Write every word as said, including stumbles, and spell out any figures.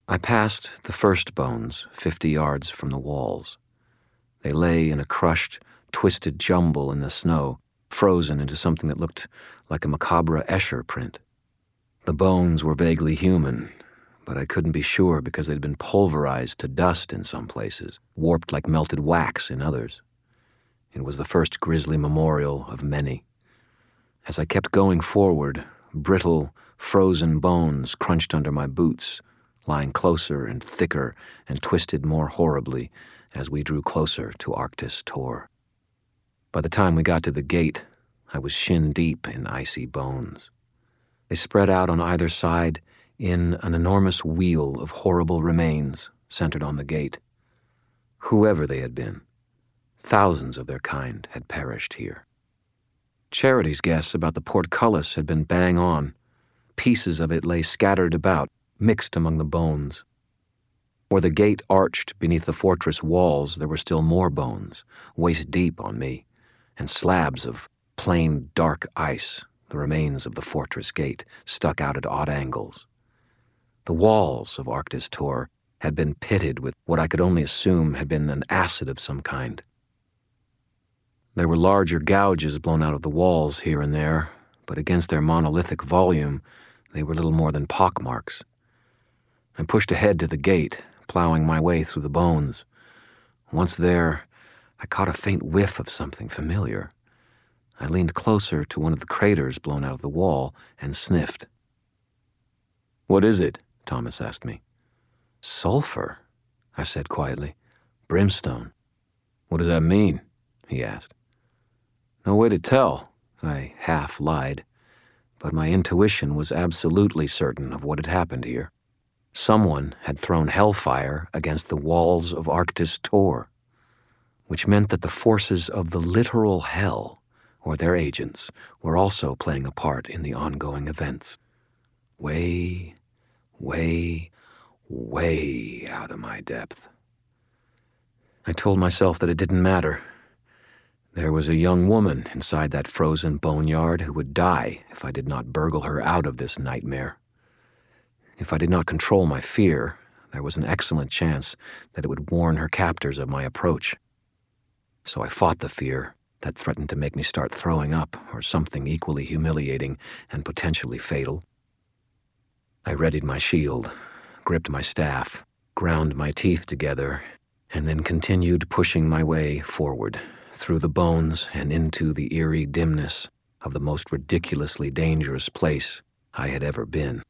I passed the first bones fifty yards from the walls. They lay in a crushed, twisted jumble in the snow, frozen into something that looked like a macabre Escher print. The bones were vaguely human, but I couldn't be sure because they'd been pulverized to dust in some places, warped like melted wax in others. It was the first grisly memorial of many. As I kept going forward, brittle, frozen bones crunched under my boots, lying closer and thicker and twisted more horribly as we drew closer to Arktis Tor. By the time we got to the gate, I was shin-deep in icy bones. They spread out on either side in an enormous wheel of horrible remains centered on the gate. Whoever they had been, thousands of their kind had perished here. Charity's guess about the portcullis had been bang on. Pieces of it lay scattered about, mixed among the bones. Where the gate arched beneath the fortress walls, there were still more bones, waist-deep on me, and slabs of plain, dark ice, the remains of the fortress gate, stuck out at odd angles. The walls of Arktis Tor had been pitted with what I could only assume had been an acid of some kind. There were larger gouges blown out of the walls here and there, but against their monolithic volume, they were little more than pockmarks. I pushed ahead to the gate, plowing my way through the bones. Once there, I caught a faint whiff of something familiar. I leaned closer to one of the craters blown out of the wall and sniffed. "What is it?" Thomas asked me. "Sulfur," I said quietly. "Brimstone." "What does that mean?" he asked. "No way to tell," I half lied, but my intuition was absolutely certain of what had happened here. Someone had thrown hellfire against the walls of Arktis Tor, which meant that the forces of the literal hell, or their agents, were also playing a part in the ongoing events. Way, way, way out of my depth. I told myself that it didn't matter. There was a young woman inside that frozen boneyard who would die if I did not burgle her out of this nightmare. If I did not control my fear, there was an excellent chance that it would warn her captors of my approach. So I fought the fear that threatened to make me start throwing up or something equally humiliating and potentially fatal. I readied my shield, gripped my staff, ground my teeth together, and then continued pushing my way forward, through the bones and into the eerie dimness of the most ridiculously dangerous place I had ever been.